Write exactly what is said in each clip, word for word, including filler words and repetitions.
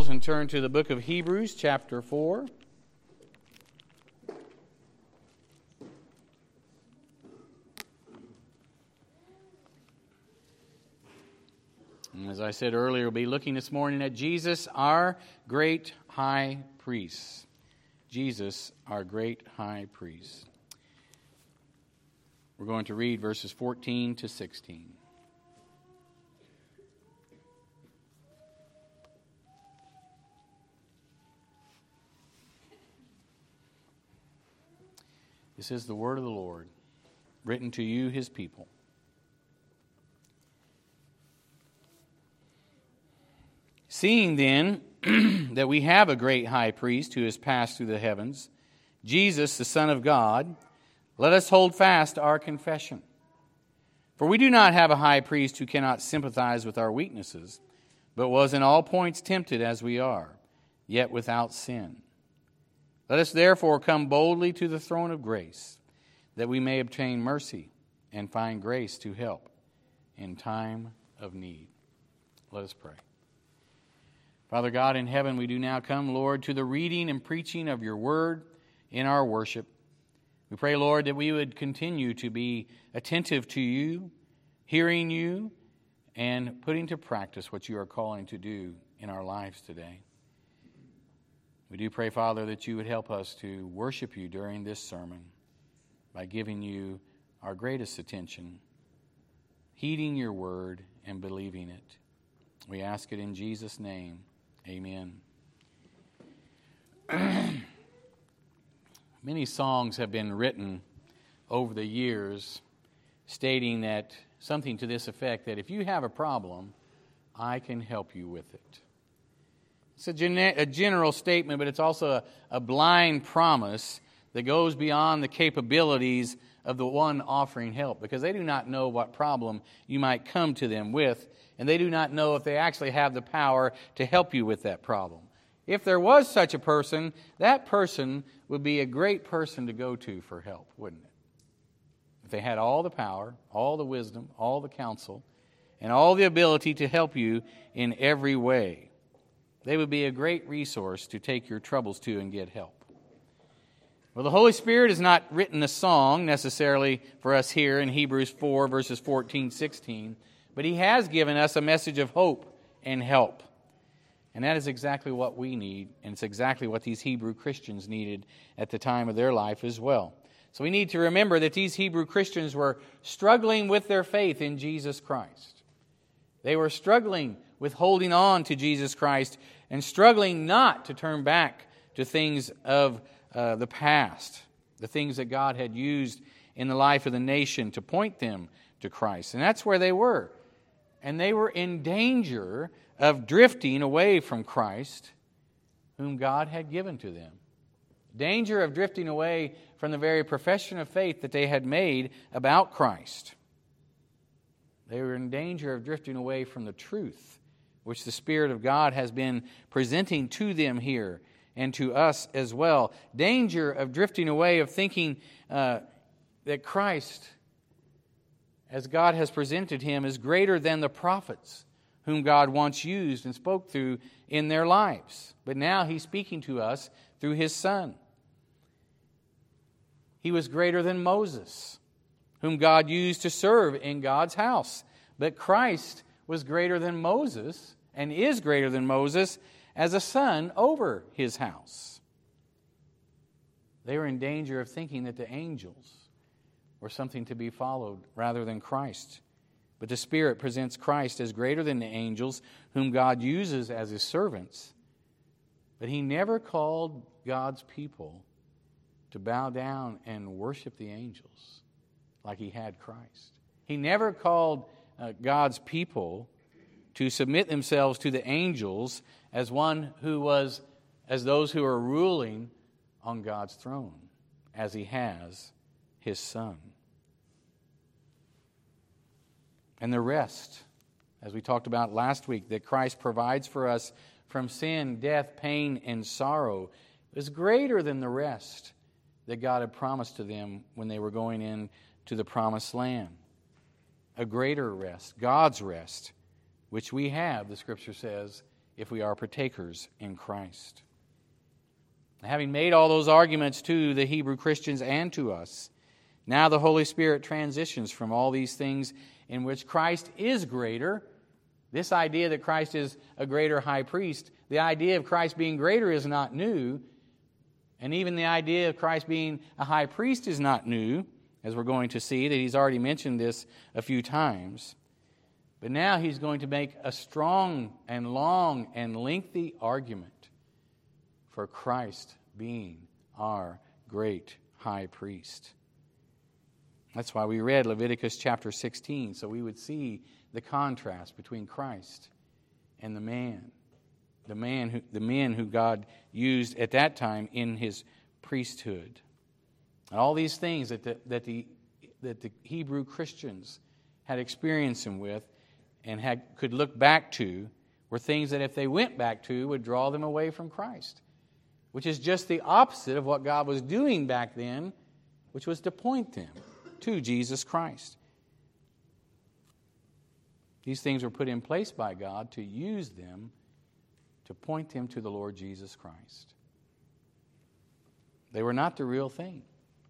Bibles and turn to the book of Hebrews, chapter four. And as I said earlier, we'll be looking this morning at Jesus, our great high priest. Jesus, our great high priest. We're going to read verses fourteen to sixteen. This is the word of the Lord, written to you, his people. Seeing then that we have a great high priest who has passed through the heavens, Jesus, the Son of God, let us hold fast our confession. For we do not have a high priest who cannot sympathize with our weaknesses, but was in all points tempted as we are, yet without sin. Let us therefore come boldly to the throne of grace, that we may obtain mercy and find grace to help in time of need. Let us pray. Father God in heaven, we do now come, Lord, to the reading and preaching of your word in our worship. We pray, Lord, that we would continue to be attentive to you, hearing you, and putting to practice what you are calling to do in our lives today. We do pray, Father, that you would help us to worship you during this sermon by giving you our greatest attention, heeding your word and believing it. We ask it in Jesus' name. Amen. Many songs have been written over the years stating that something to this effect, that if you have a problem, I can help you with it. It's a, gen- a general statement, but it's also a, a blind promise that goes beyond the capabilities of the one offering help, because they do not know what problem you might come to them with, and they do not know if they actually have the power to help you with that problem. If there was such a person, that person would be a great person to go to for help, wouldn't it? If they had all the power, all the wisdom, all the counsel, and all the ability to help you in every way, they would be a great resource to take your troubles to and get help. Well, the Holy Spirit has not written a song necessarily for us here in Hebrews four, verses fourteen, sixteen, but He has given us a message of hope and help. And that is exactly what we need, and it's exactly what these Hebrew Christians needed at the time of their life as well. So we need to remember that these Hebrew Christians were struggling with their faith in Jesus Christ. They were struggling with holding on to Jesus Christ and struggling not to turn back to things of uh, the past, the things that God had used in the life of the nation to point them to Christ. And that's where they were. And they were in danger of drifting away from Christ, whom God had given to them. Danger of drifting away from the very profession of faith that they had made about Christ. They were in danger of drifting away from the truth which the Spirit of God has been presenting to them here and to us as well. Danger of drifting away, of thinking uh, that Christ, as God has presented Him, is greater than the prophets whom God once used and spoke through in their lives. But now He's speaking to us through His Son. He was greater than Moses, whom God used to serve in God's house. But Christ was greater than Moses and is greater than Moses as a son over His house. They were in danger of thinking that the angels were something to be followed rather than Christ. But the Spirit presents Christ as greater than the angels, whom God uses as His servants. But He never called God's people to bow down and worship the angels like He had Christ. He never called uh, God's people to submit themselves to the angels as one who was, as those who are ruling on God's throne, as He has His Son. And the rest, as we talked about last week, that Christ provides for us from sin, death, pain, and sorrow, is greater than the rest that God had promised to them when they were going in to the promised land. A greater rest, God's rest, which we have, the Scripture says, if we are partakers in Christ. Having made all those arguments to the Hebrew Christians and to us, now the Holy Spirit transitions from all these things in which Christ is greater. This idea that Christ is a greater high priest, the idea of Christ being greater is not new. And even the idea of Christ being a high priest is not new, as we're going to see, that he's already mentioned this a few times. But now he's going to make a strong and long and lengthy argument for Christ being our great high priest. That's why we read Leviticus chapter sixteen, so we would see the contrast between Christ and the man, the man who, the men who God used at that time in his priesthood. And all these things that the, that the, that the Hebrew Christians had experienced him with and had, could look back to were things that if they went back to would draw them away from Christ, which is just the opposite of what God was doing back then, which was to point them to Jesus Christ. These things were put in place by God to use them to point them to the Lord Jesus Christ. They were not the real thing.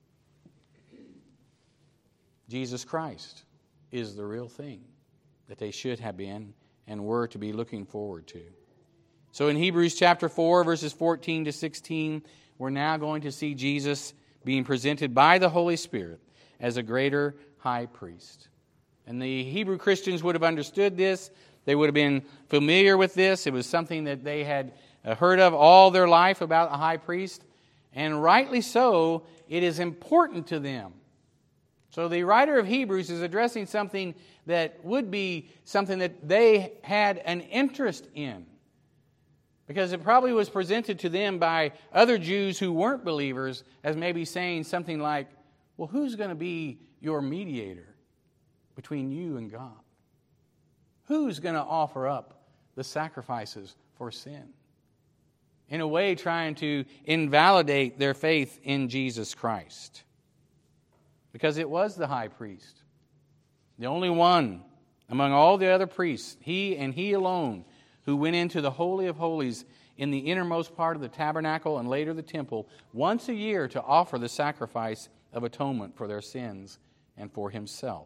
Jesus Christ is the real thing that they should have been and were to be looking forward to. So in Hebrews chapter four, verses fourteen to sixteen, we're now going to see Jesus being presented by the Holy Spirit as a greater high priest. And the Hebrew Christians would have understood this. They would have been familiar with this. It was something that they had heard of all their life about a high priest. And rightly so, it is important to them. So the writer of Hebrews is addressing something that would be something that they had an interest in. Because it probably was presented to them by other Jews who weren't believers as maybe saying something like, well, who's going to be your mediator between you and God? Who's going to offer up the sacrifices for sin? In a way, trying to invalidate their faith in Jesus Christ. Because it was the high priest, the only one among all the other priests, he and he alone, who went into the Holy of Holies in the innermost part of the tabernacle and later the temple once a year to offer the sacrifice of atonement for their sins and for himself.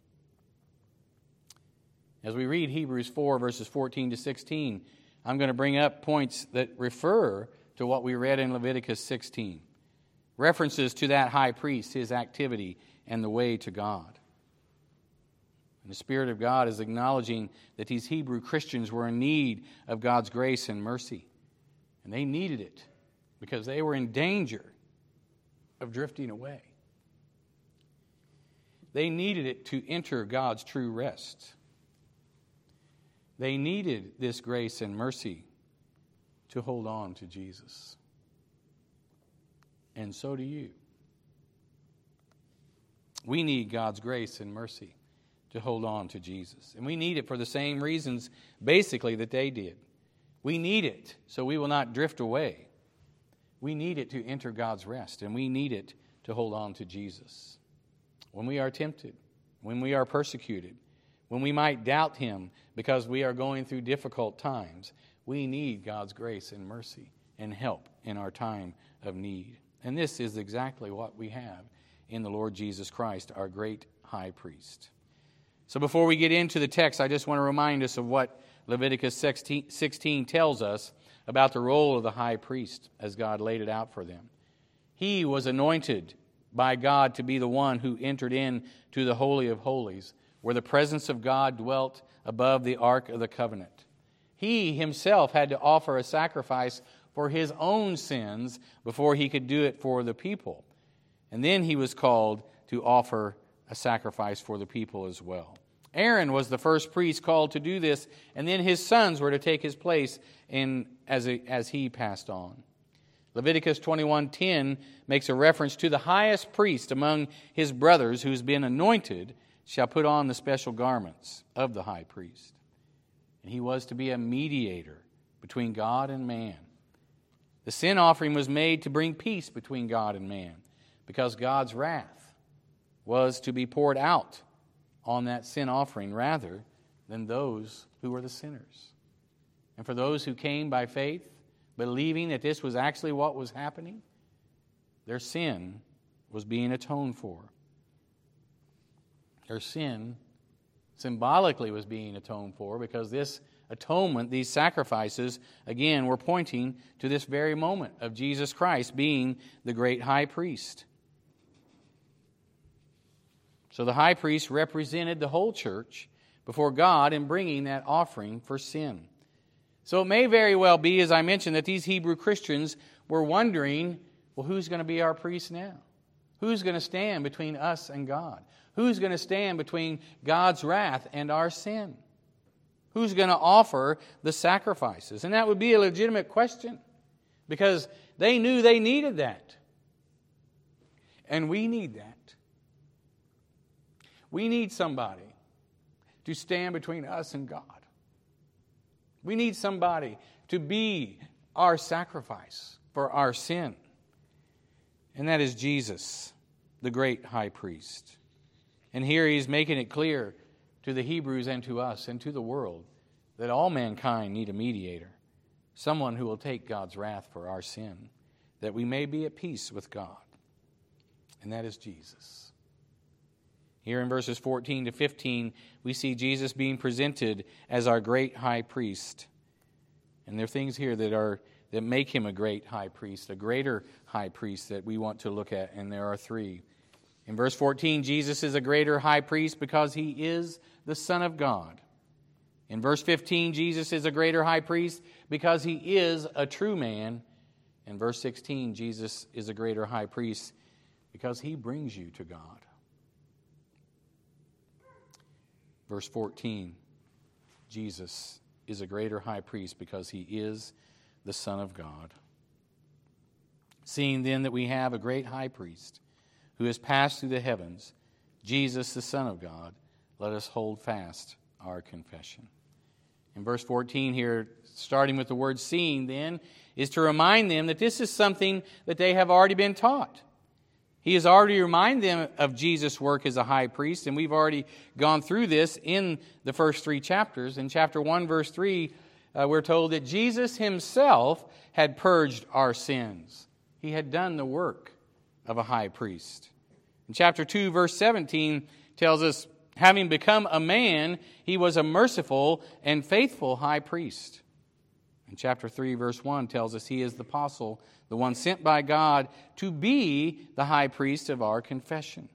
As we read Hebrews four, verses fourteen to sixteen, I'm going to bring up points that refer to what we read in Leviticus sixteen. References to that high priest, his activity, and the way to God. And the Spirit of God is acknowledging that these Hebrew Christians were in need of God's grace and mercy. And they needed it because they were in danger of drifting away. They needed it to enter God's true rest. They needed this grace and mercy to hold on to Jesus. And so do you. We need God's grace and mercy to hold on to Jesus. And we need it for the same reasons, basically, that they did. We need it so we will not drift away. We need it to enter God's rest, and we need it to hold on to Jesus. When we are tempted, when we are persecuted, when we might doubt Him because we are going through difficult times, we need God's grace and mercy and help in our time of need. And this is exactly what we have in the Lord Jesus Christ, our great high priest. So before we get into the text, I just want to remind us of what Leviticus sixteen tells us about the role of the high priest as God laid it out for them. He was anointed by God to be the one who entered in to the Holy of Holies, where the presence of God dwelt above the Ark of the Covenant. He himself had to offer a sacrifice for his own sins before he could do it for the people. And then he was called to offer a sacrifice for the people as well. Aaron was the first priest called to do this, and then his sons were to take his place in as, a, as he passed on. Leviticus twenty-one ten makes a reference to the highest priest among his brothers who's been anointed shall put on the special garments of the high priest. And he was to be a mediator between God and man. The sin offering was made to bring peace between God and man, because God's wrath was to be poured out on that sin offering rather than those who were the sinners. And for those who came by faith, believing that this was actually what was happening, their sin was being atoned for. Their sin symbolically was being atoned for, because this atonement, these sacrifices, again, were pointing to this very moment of Jesus Christ being the great high priest. So the high priest represented the whole church before God in bringing that offering for sin. So it may very well be, as I mentioned, that these Hebrew Christians were wondering, well, who's going to be our priest now? Who's going to stand between us and God? Who's going to stand between God's wrath and our sin? Who's going to offer the sacrifices? And that would be a legitimate question, because they knew they needed that. And we need that. We need somebody to stand between us and God. We need somebody to be our sacrifice for our sin. And that is Jesus, the great high priest. And here he's making it clear to the Hebrews and to us and to the world that all mankind need a mediator, someone who will take God's wrath for our sin, that we may be at peace with God. And that is Jesus. Here in verses fourteen to fifteen, we see Jesus being presented as our great high priest. And there are things here that are that make him a great high priest, a greater high priest that we want to look at, and there are three. In verse fourteen, Jesus is a greater high priest because he is the Son of God. In verse fifteen, Jesus is a greater high priest because he is a true man. In verse sixteen, Jesus is a greater high priest because he brings you to God. Verse fourteen, Jesus is a greater high priest because he is the Son of God. Seeing then that we have a great high priest who has passed through the heavens, Jesus the Son of God, let us hold fast our confession. In verse fourteen here, starting with the word seeing then, is to remind them that this is something that they have already been taught. He has already reminded them of Jesus' work as a high priest, and we've already gone through this in the first three chapters. In chapter one, verse three, uh, we're told that Jesus himself had purged our sins. He had done the work of a high priest. In chapter two, verse seventeen, tells us, having become a man, he was a merciful and faithful high priest. In chapter three, verse one, tells us he is the apostle, the one sent by God to be the high priest of our confession.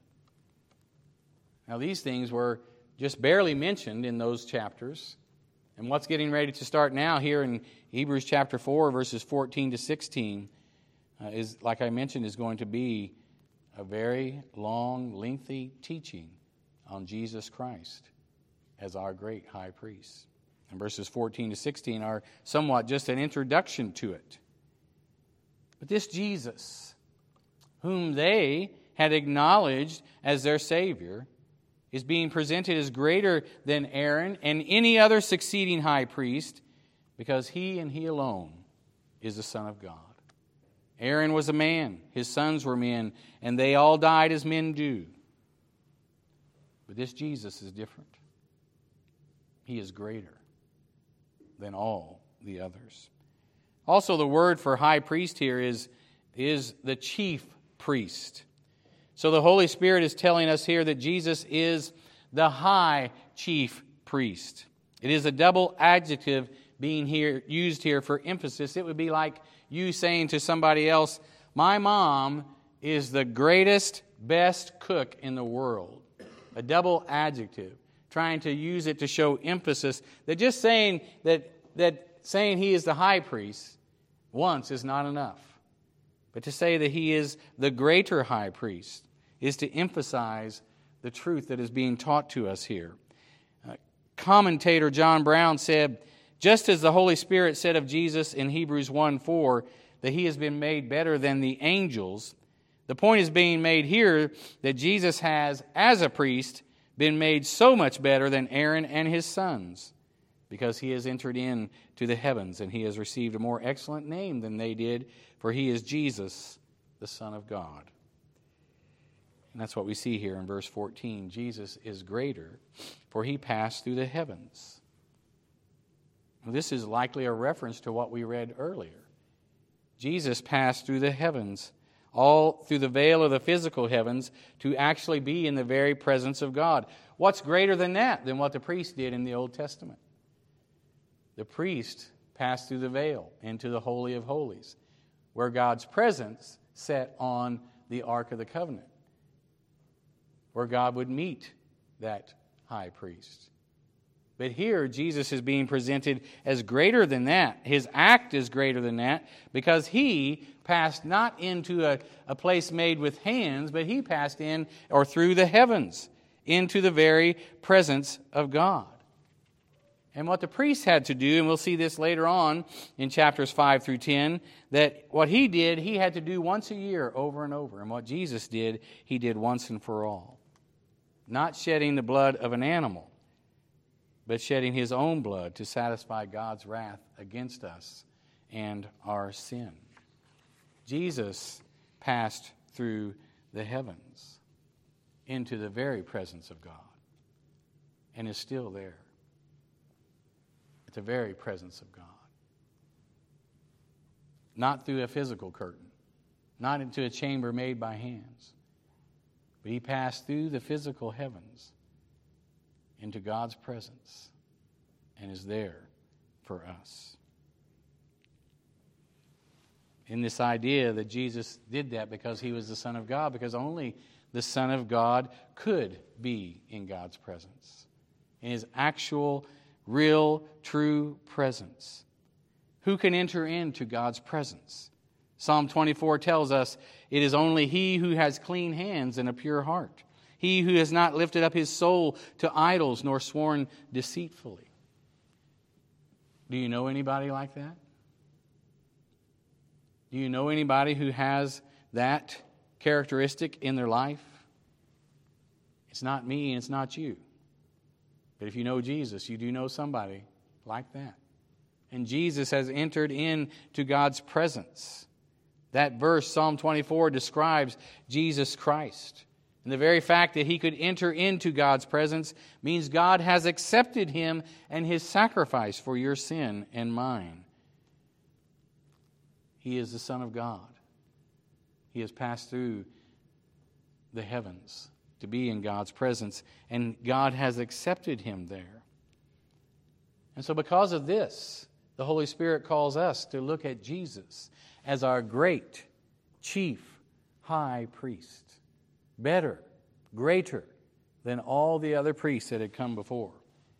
Now, these things were just barely mentioned in those chapters. And what's getting ready to start now here in Hebrews chapter four, verses fourteen to sixteen, uh, is, like I mentioned, is going to be a very long, lengthy teaching on Jesus Christ as our great high priest. And verses fourteen to sixteen are somewhat just an introduction to it. But this Jesus, whom they had acknowledged as their Savior, is being presented as greater than Aaron and any other succeeding high priest, because he and he alone is the Son of God. Aaron was a man, his sons were men, and they all died as men do. But this Jesus is different. He is greater than all the others. Also, the word for high priest here is, is the chief priest. So the Holy Spirit is telling us here that Jesus is the high chief priest. It is a double adjective being here used here for emphasis. It would be like you saying to somebody else, my mom is the greatest, best cook in the world. A double adjective, trying to use it to show emphasis. That just saying that that saying he is the high priest once is not enough. But to say that he is the greater high priest is to emphasize the truth that is being taught to us here. Uh, commentator John Brown said, just as the Holy Spirit said of Jesus in Hebrews one four, that he has been made better than the angels, the point is being made here that Jesus has, as a priest, been made so much better than Aaron and his sons, because he has entered into the heavens and he has received a more excellent name than they did, for he is Jesus, the Son of God. And that's what we see here in verse fourteen. Jesus is greater, for he passed through the heavens. This is likely a reference to what we read earlier. Jesus passed through the heavens, all through the veil of the physical heavens, to actually be in the very presence of God. What's greater than that, than what the priest did in the Old Testament? The priest passed through the veil into the Holy of Holies, where God's presence sat on the Ark of the Covenant, where God would meet that high priest. But here, Jesus is being presented as greater than that. His act is greater than that because he passed not into a, a place made with hands, but he passed in or through the heavens into the very presence of God. And what the priest had to do, and we'll see this later on in chapters five through ten, that what he did, he had to do once a year over and over. And what Jesus did, he did once and for all. Not shedding the blood of an animal, but shedding his own blood to satisfy God's wrath against us and our sin. Jesus passed through the heavens into the very presence of God and is still there at the very presence of God. Not through a physical curtain, not into a chamber made by hands, but he passed through the physical heavens into God's presence and is there for us. In this idea that Jesus did that because he was the Son of God, because only the Son of God could be in God's presence, in his actual, real, true presence. Who can enter into God's presence? Psalm twenty-four tells us it is only he who has clean hands and a pure heart, he who has not lifted up his soul to idols nor sworn deceitfully. Do you know anybody like that? Do you know anybody who has that characteristic in their life? It's not me and it's not you. But if you know Jesus, you do know somebody like that. And Jesus has entered into God's presence. That verse, Psalm twenty-four, describes Jesus Christ. And the very fact that he could enter into God's presence means God has accepted him and his sacrifice for your sin and mine. He is the Son of God. He has passed through the heavens to be in God's presence, and God has accepted him there. And so because of this, the Holy Spirit calls us to look at Jesus as our great chief high priest. Better, greater than all the other priests that had come before.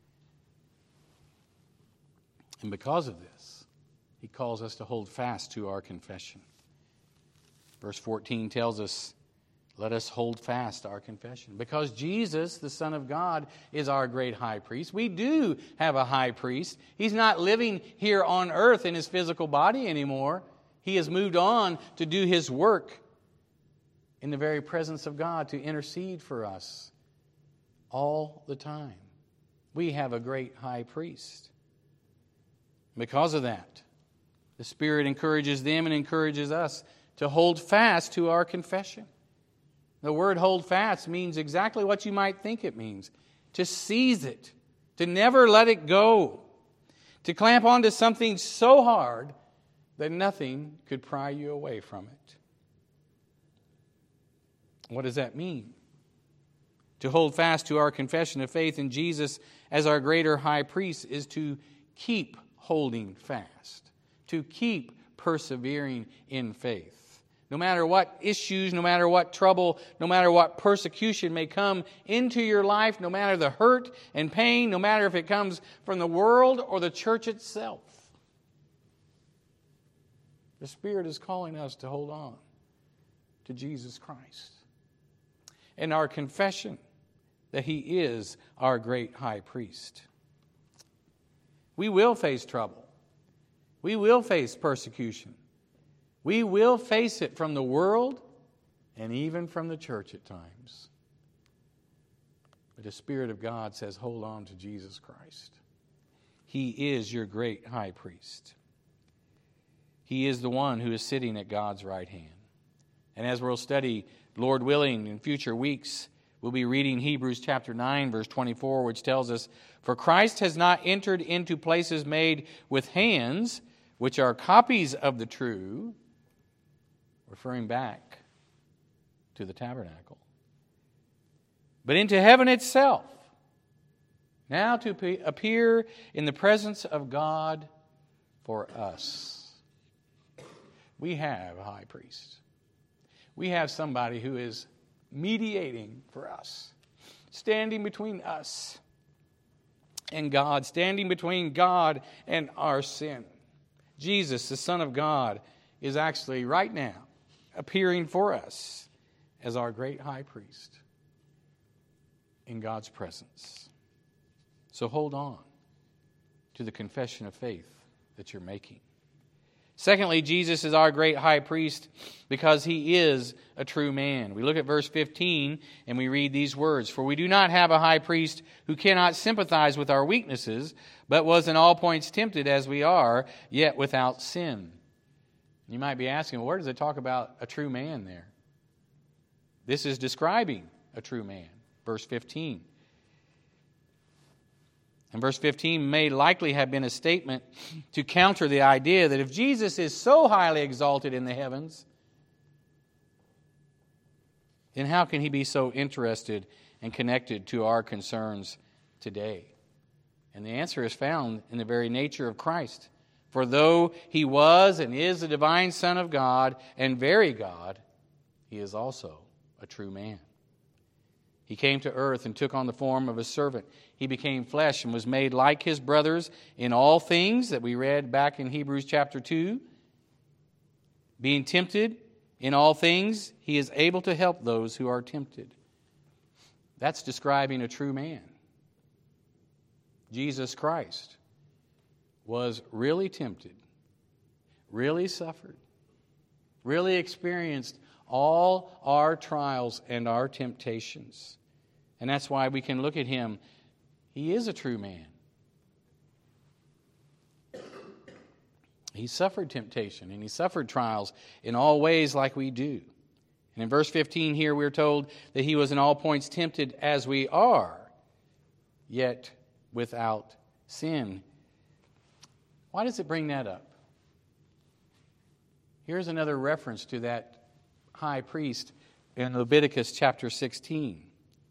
And because of this, he calls us to hold fast to our confession. Verse fourteen tells us, let us hold fast our confession. Because Jesus, the Son of God, is our great high priest. We do have a high priest. He's not living here on earth in his physical body anymore. He has moved on to do his work in the very presence of God to intercede for us all the time. We have a great high priest. Because of that, the Spirit encourages them and encourages us to hold fast to our confession. The word hold fast means exactly what you might think it means. To seize it, to never let it go, to clamp onto something so hard that nothing could pry you away from it. What does that mean? To hold fast to our confession of faith in Jesus as our greater high priest is to keep holding fast, to keep persevering in faith. No matter what issues, no matter what trouble, no matter what persecution may come into your life, no matter the hurt and pain, no matter if it comes from the world or the church itself, the Spirit is calling us to hold on to Jesus Christ. And our confession that he is our great high priest. We will face trouble. We will face persecution. We will face it from the world and even from the church at times. But the Spirit of God says, hold on to Jesus Christ. He is your great high priest. He is the one who is sitting at God's right hand. And as we'll study, Lord willing, in future weeks, We'll be reading Hebrews chapter nine, verse twenty-four, which tells us, "For Christ has not entered into places made with hands, which are copies of the true," referring back to the tabernacle, "but into heaven itself, now to appear in the presence of God for us." We have a high priest. We have somebody who is mediating for us, standing between us and God, standing between God and our sin. Jesus, the Son of God, is actually right now appearing for us as our great high priest in God's presence. So hold on to the confession of faith that you're making. Secondly, Jesus is our great high priest because he is a true man. We look at verse fifteen and we read these words, "For we do not have a high priest who cannot sympathize with our weaknesses, but was in all points tempted as we are, yet without sin." You might be asking, well, where does it talk about a true man there? This is describing a true man. Verse fifteen. And verse fifteen may likely have been a statement to counter the idea that if Jesus is so highly exalted in the heavens, then how can he be so interested and connected to our concerns today? And the answer is found in the very nature of Christ. For though he was and is the divine Son of God and very God, he is also a true man. He came to earth and took on the form of a servant. He became flesh and was made like his brothers in all things that we read back in Hebrews chapter two. Being tempted in all things, he is able to help those who are tempted. That's describing a true man. Jesus Christ was really tempted, really suffered, really experienced all our trials and our temptations. And that's why we can look at him. He is a true man. He suffered temptation and he suffered trials in all ways like we do. And in verse fifteen here we're told that he was in all points tempted as we are, yet without sin. Why does it bring that up? Here's another reference to that high priest in Leviticus chapter sixteen.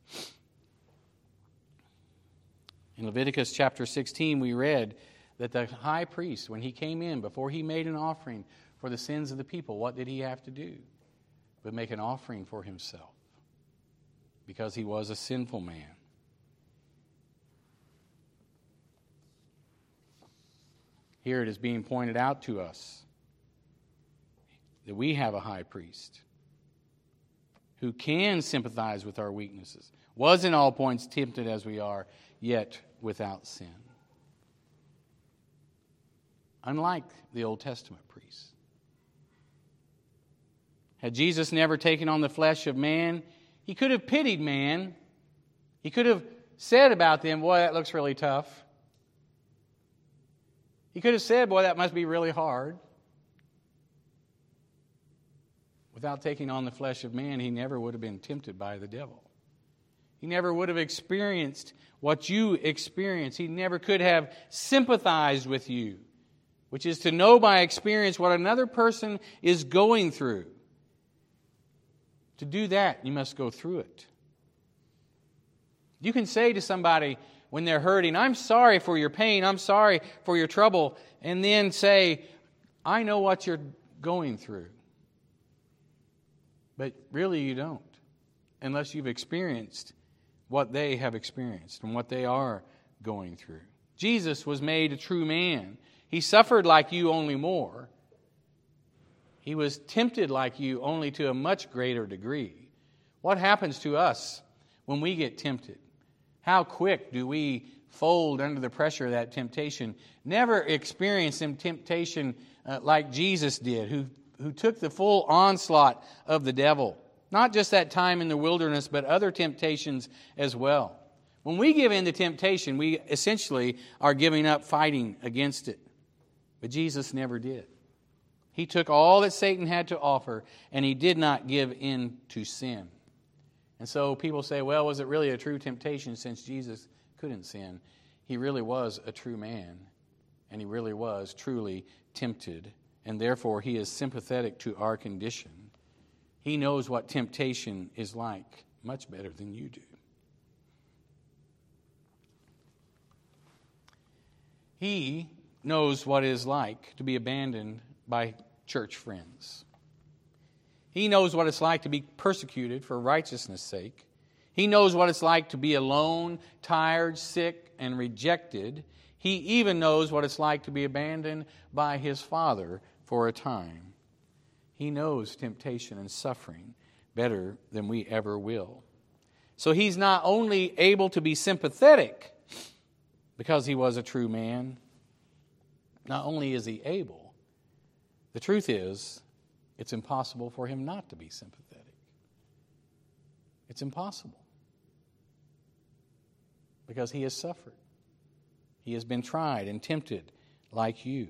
In Leviticus chapter sixteen, we read that the high priest, when he came in, before he made an offering for the sins of the people, what did he have to do? But make an offering for himself, because he was a sinful man. Here it is being pointed out to us that we have a high priest who can sympathize with our weaknesses, was in all points tempted as we are, yet without sin. Unlike the Old Testament priests. Had Jesus never taken on the flesh of man, he could have pitied man. He could have said about them, boy, that looks really tough. He could have said, boy, that must be really hard. Without taking on the flesh of man, he never would have been tempted by the devil. He never would have experienced what you experience. He never could have sympathized with you, which is to know by experience what another person is going through. To do that, you must go through it. You can say to somebody when they're hurting, I'm sorry for your pain, I'm sorry for your trouble, and then say, I know what you're going through. But really you don't, unless you've experienced what they have experienced and what they are going through. Jesus was made a true man. He suffered like you, only more. He was tempted like you, only to a much greater degree. What happens to us when we get tempted? How quick do we fold under the pressure of that temptation? Never experience some temptation uh, like Jesus did, who, who took the full onslaught of the devil. Not just that time in the wilderness, but other temptations as well. When we give in to temptation, we essentially are giving up fighting against it. But Jesus never did. He took all that Satan had to offer, and he did not give in to sin. And so people say, well, was it really a true temptation since Jesus couldn't sin? He really was a true man, and he really was truly tempted, and therefore he is sympathetic to our condition. He knows what temptation is like much better than you do. He knows what it is like to be abandoned by church friends. He knows what it's like to be persecuted for righteousness' sake. He knows what it's like to be alone, tired, sick, and rejected. He even knows what it's like to be abandoned by his Father for a time. He knows temptation and suffering better than we ever will. So he's not only able to be sympathetic because he was a true man, not only is he able, the truth is, it's impossible for him not to be sympathetic. It's impossible. Because he has suffered. He has been tried and tempted like you.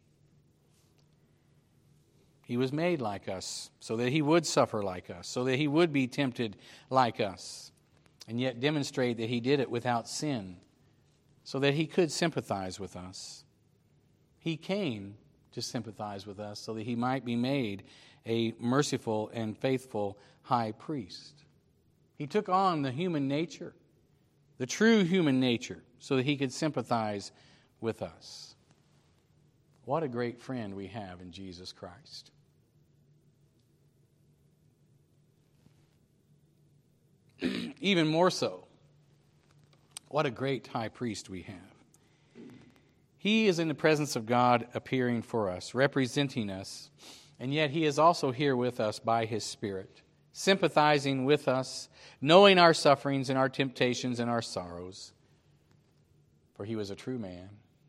He was made like us so that he would suffer like us, so that he would be tempted like us, and yet demonstrate that he did it without sin, so that he could sympathize with us. He came to sympathize with us so that he might be made a merciful and faithful high priest. He took on the human nature, the true human nature, so that he could sympathize with us. What a great friend we have in Jesus Christ. Even more so, what a great high priest we have. He is in the presence of God appearing for us, representing us, and yet he is also here with us by his Spirit, sympathizing with us, knowing our sufferings and our temptations and our sorrows. For he was a true man.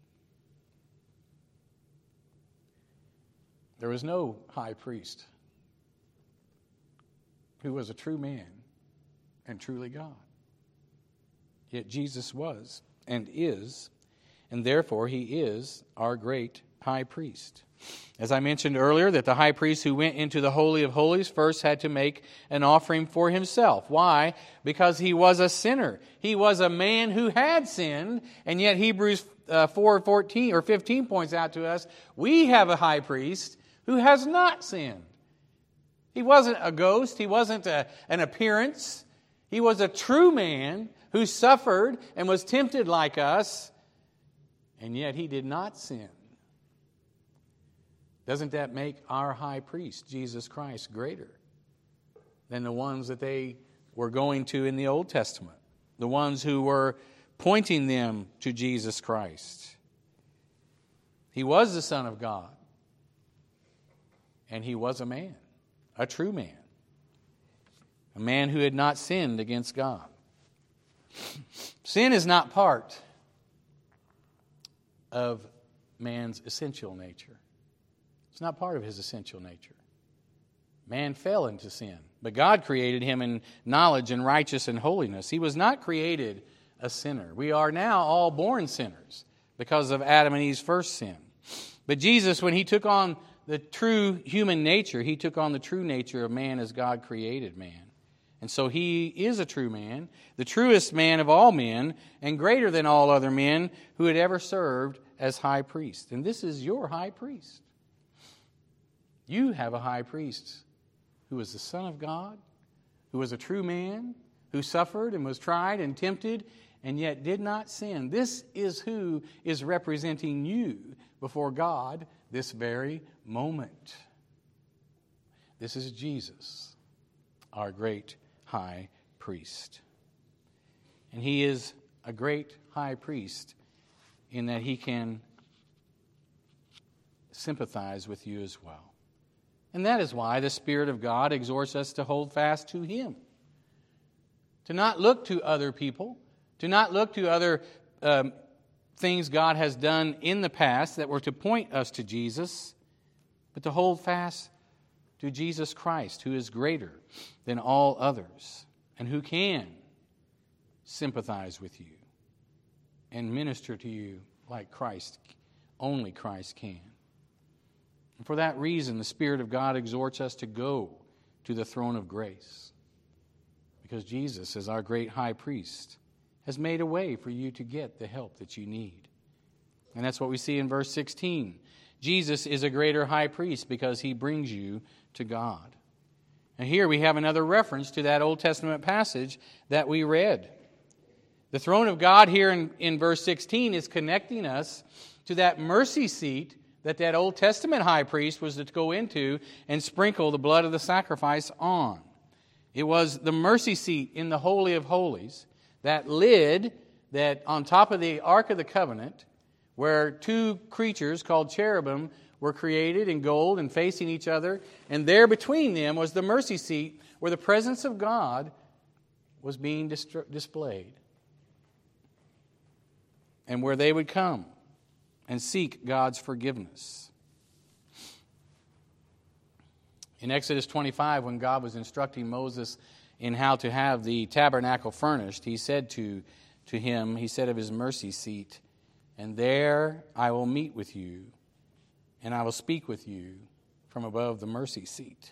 There was no high priest who was a true man and truly God. Yet Jesus was and is, and therefore he is our great high priest. As I mentioned earlier, that the high priest who went into the Holy of Holies first had to make an offering for himself. Why? Because he was a sinner. He was a man who had sinned, and yet Hebrews uh, four fourteen or fifteen points out to us, we have a high priest who has not sinned. He wasn't a ghost. He wasn't a, an appearance. He was a true man who suffered and was tempted like us, and yet he did not sin. Doesn't that make our high priest, Jesus Christ, greater than the ones that they were going to in the Old Testament? The ones who were pointing them to Jesus Christ. He was the Son of God. And he was a man, a true man. A man who had not sinned against God. Sin is not part of man's essential nature. It's not part of his essential nature. Man fell into sin, but God created him in knowledge and righteousness and holiness. He was not created a sinner. We are now all born sinners because of Adam and Eve's first sin. But Jesus, when he took on the true human nature, he took on the true nature of man as God created man. And so he is a true man, the truest man of all men, and greater than all other men who had ever served as high priest. And this is your high priest. You have a high priest who is the Son of God, who was a true man, who suffered and was tried and tempted, and yet did not sin. This is who is representing you before God this very moment. This is Jesus, our great high priest. And he is a great high priest in that he can sympathize with you as well. And that is why the Spirit of God exhorts us to hold fast to him. To not look to other people, to not look to other um, things God has done in the past that were to point us to Jesus, but to hold fast to Jesus Christ, who is greater than all others and who can sympathize with you and minister to you like Christ, only Christ can. And for that reason, the Spirit of God exhorts us to go to the throne of grace. Because Jesus, as our great high priest, has made a way for you to get the help that you need. And that's what we see in verse sixteen. Jesus is a greater high priest because he brings you to God. And here we have another reference to that Old Testament passage that we read. The throne of God here in, in verse sixteen is connecting us to that mercy seat that that Old Testament high priest was to go into and sprinkle the blood of the sacrifice on. It was the mercy seat in the Holy of Holies, that lid that on top of the Ark of the Covenant, where two creatures called cherubim were created in gold and facing each other, and there between them was the mercy seat where the presence of God was being dist- displayed, and where they would come and seek God's forgiveness. In Exodus twenty-five, when God was instructing Moses in how to have the tabernacle furnished, he said to, to him, he said of his mercy seat, "And there I will meet with you, and I will speak with you from above the mercy seat."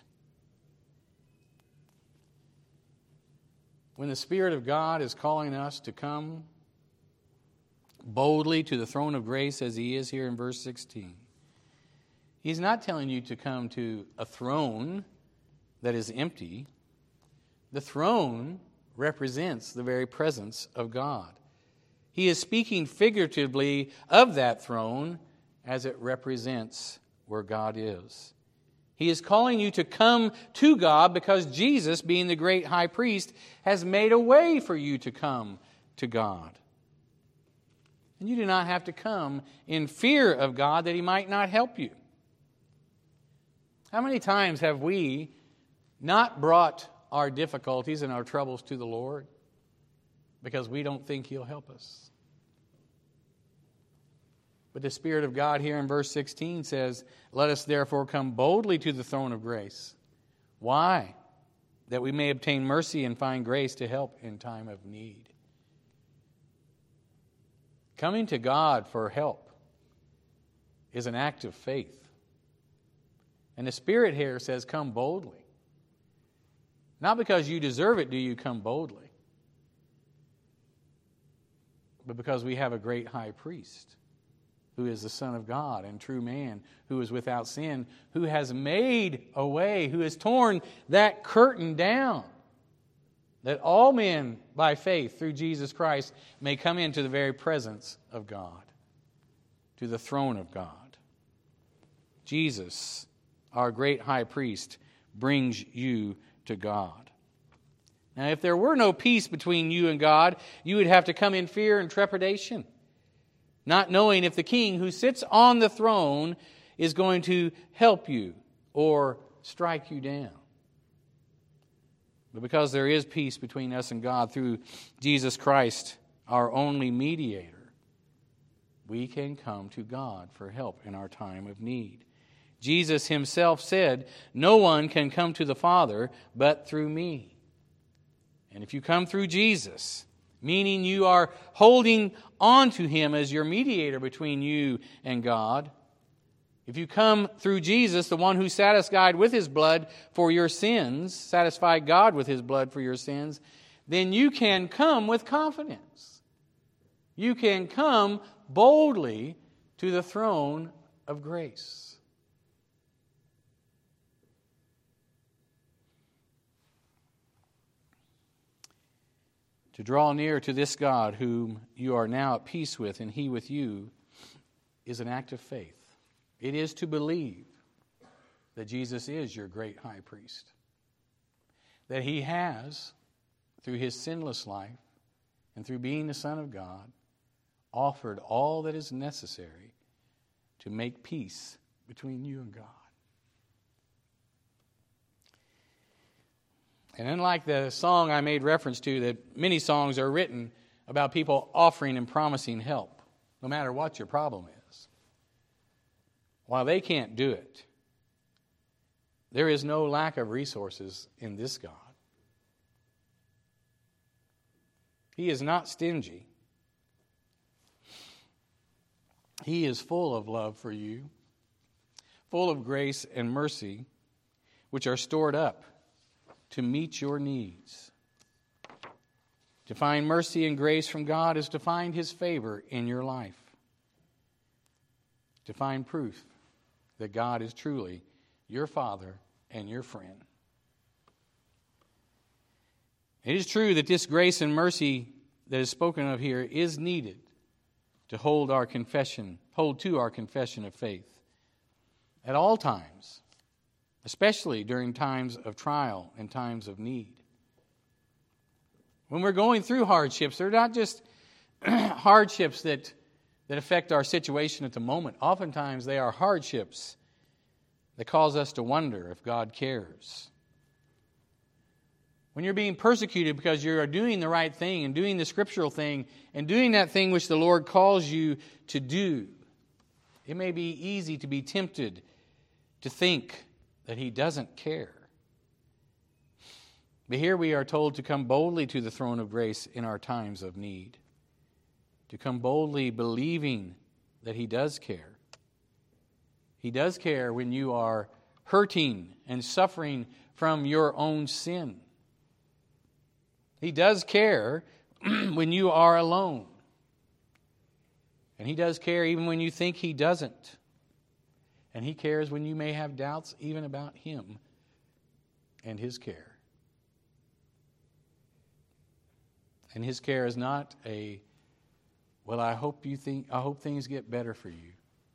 When the Spirit of God is calling us to come boldly to the throne of grace as he is here in verse sixteen, he's not telling you to come to a throne that is empty. The throne represents the very presence of God. He is speaking figuratively of that throne as it represents where God is. He is calling you to come to God because Jesus, being the great high priest, has made a way for you to come to God. And you do not have to come in fear of God that he might not help you. How many times have we not brought our difficulties and our troubles to the Lord because we don't think he'll help us? But the Spirit of God here in verse sixteen says, "Let us therefore come boldly to the throne of grace." Why? That we may obtain mercy and find grace to help in time of need. Coming to God for help is an act of faith. And the Spirit here says, come boldly. Not because you deserve it do you come boldly, but because we have a great high priest who is the Son of God and true man, who is without sin, who has made a way, who has torn that curtain down, that all men by faith through Jesus Christ may come into the very presence of God, to the throne of God. Jesus, our great high priest, brings you to God. Now, if there were no peace between you and God, you would have to come in fear and trepidation, not knowing if the king who sits on the throne is going to help you or strike you down. But because there is peace between us and God through Jesus Christ, our only mediator, we can come to God for help in our time of need. Jesus himself said, "No one can come to the Father but through me." And if you come through Jesus, meaning you are holding on to him as your mediator between you and God, if you come through Jesus, the one who satisfied with his blood for your sins, satisfied God with his blood for your sins, then you can come with confidence. You can come boldly to the throne of grace. To draw near to this God whom you are now at peace with and he with you is an act of faith. It is to believe that Jesus is your great high priest, that he has, through his sinless life and through being the Son of God, offered all that is necessary to make peace between you and God. And unlike the song I made reference to, that many songs are written about people offering and promising help, no matter what your problem is. While they can't do it, there is no lack of resources in this God. He is not stingy. He is full of love for you, full of grace and mercy, which are stored up to meet your needs. To find mercy and grace from God is to find His favor in your life. To find proof that God is truly your Father and your friend. It is true that this grace and mercy that is spoken of here is needed to hold our confession, hold to our confession of faith at all times, especially during times of trial and times of need. When we're going through hardships, they're not just hardships that, that affect our situation at the moment. Oftentimes they are hardships that cause us to wonder if God cares. When you're being persecuted because you are doing the right thing and doing the scriptural thing and doing that thing which the Lord calls you to do, it may be easy to be tempted to think that He doesn't care. But here we are told to come boldly to the throne of grace in our times of need. To come boldly believing that He does care. He does care when you are hurting and suffering from your own sin. He does care when you are alone. And He does care even when you think He doesn't. And He cares when you may have doubts even about Him and His care. And His care is not a, well, I hope you think, I hope things get better for you.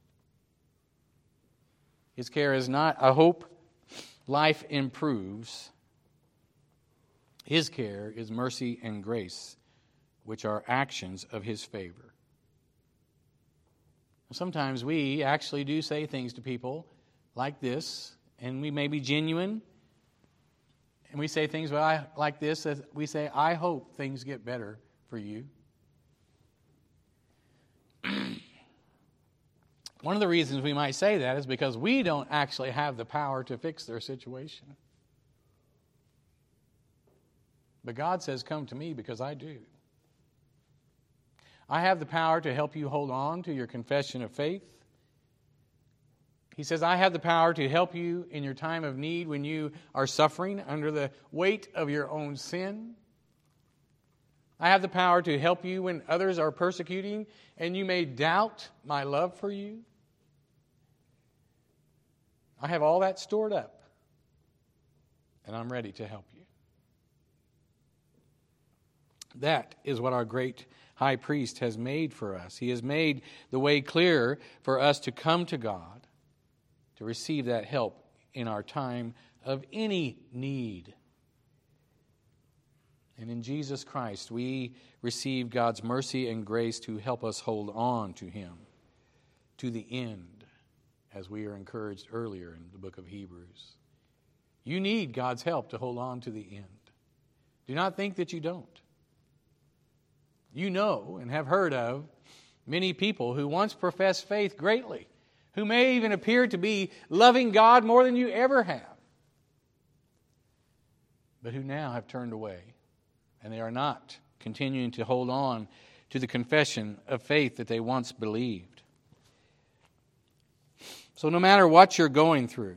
His care is not, I hope life improves. His care is mercy and grace, which are actions of His favor. Sometimes we actually do say things to people like this, and we may be genuine, and we say things like this, as we say, I hope things get better for you. One of the reasons we might say that is because we don't actually have the power to fix their situation. But God says, come to me because I do. I have the power to help you hold on to your confession of faith. He says, I have the power to help you in your time of need when you are suffering under the weight of your own sin. I have the power to help you when others are persecuting and you may doubt my love for you. I have all that stored up, and I'm ready to help you. That is what our great high priest has made for us. He has made the way clear for us to come to God, to receive that help in our time of any need. And in Jesus Christ, we receive God's mercy and grace to help us hold on to Him to the end, as we are encouraged earlier in the book of Hebrews. You need God's help to hold on to the end. Do not think that you don't. You know and have heard of many people who once professed faith greatly, who may even appear to be loving God more than you ever have, but who now have turned away, and they are not continuing to hold on to the confession of faith that they once believed. So no matter what you're going through,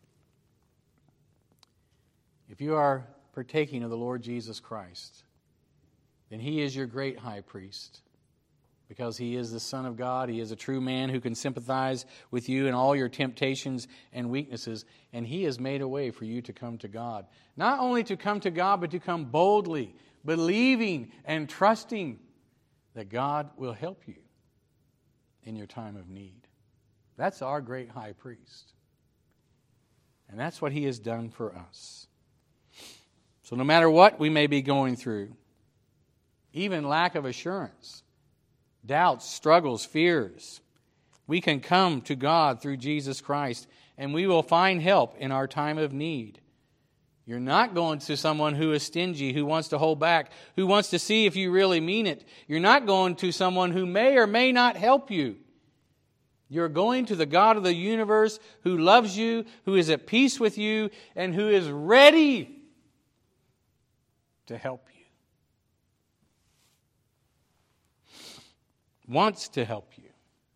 if you are partaking of the Lord Jesus Christ, then He is your great high priest. Because He is the Son of God, He is a true man who can sympathize with you in all your temptations and weaknesses. And He has made a way for you to come to God. Not only to come to God, but to come boldly, believing and trusting that God will help you in your time of need. That's our great high priest. And that's what He has done for us. So no matter what we may be going through, even lack of assurance, doubts, struggles, fears, we can come to God through Jesus Christ, and we will find help in our time of need. You're not going to someone who is stingy, who wants to hold back, who wants to see if you really mean it. You're not going to someone who may or may not help you. You're going to the God of the universe who loves you, who is at peace with you, and who is ready to help you. Wants to help you.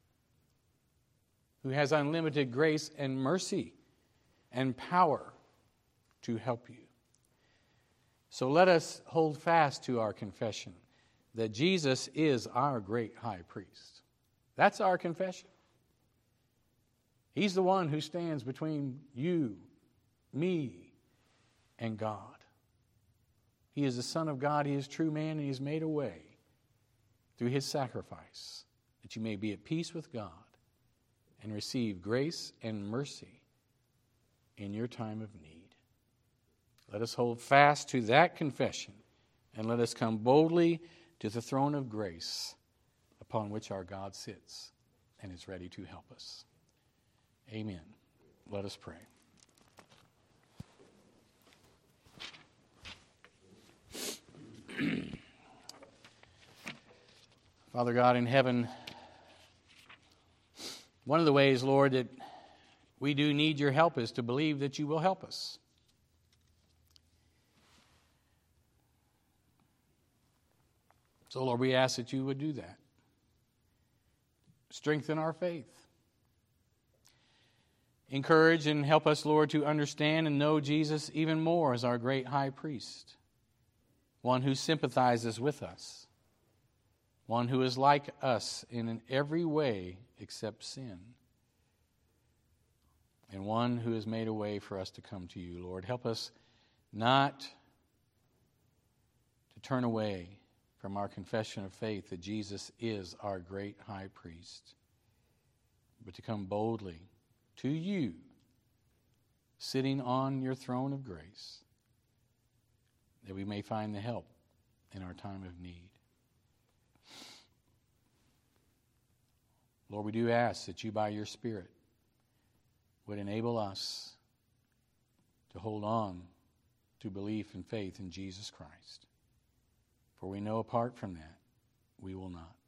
Who has unlimited grace and mercy and power to help you. So let us hold fast to our confession that Jesus is our great high priest. That's our confession. He's the one who stands between you, me, and God. He is the Son of God. He is true man, and He has made a way through His sacrifice that you may be at peace with God and receive grace and mercy in your time of need. Let us hold fast to that confession, and let us come boldly to the throne of grace upon which our God sits and is ready to help us. Amen. Let us pray. Father God in heaven, one of the ways, Lord, that we do need your help is to believe that you will help us. So, Lord, we ask that you would do that. Strengthen our faith. Encourage and help us, Lord, to understand and know Jesus even more as our great high priest, one who sympathizes with us, one who is like us in every way except sin, and one who has made a way for us to come to you, Lord. Help us not to turn away from our confession of faith that Jesus is our great high priest, but to come boldly to you, sitting on your throne of grace, that we may find the help in our time of need. Lord, we do ask that you, by your Spirit, would enable us to hold on to belief and faith in Jesus Christ. For we know apart from that, we will not.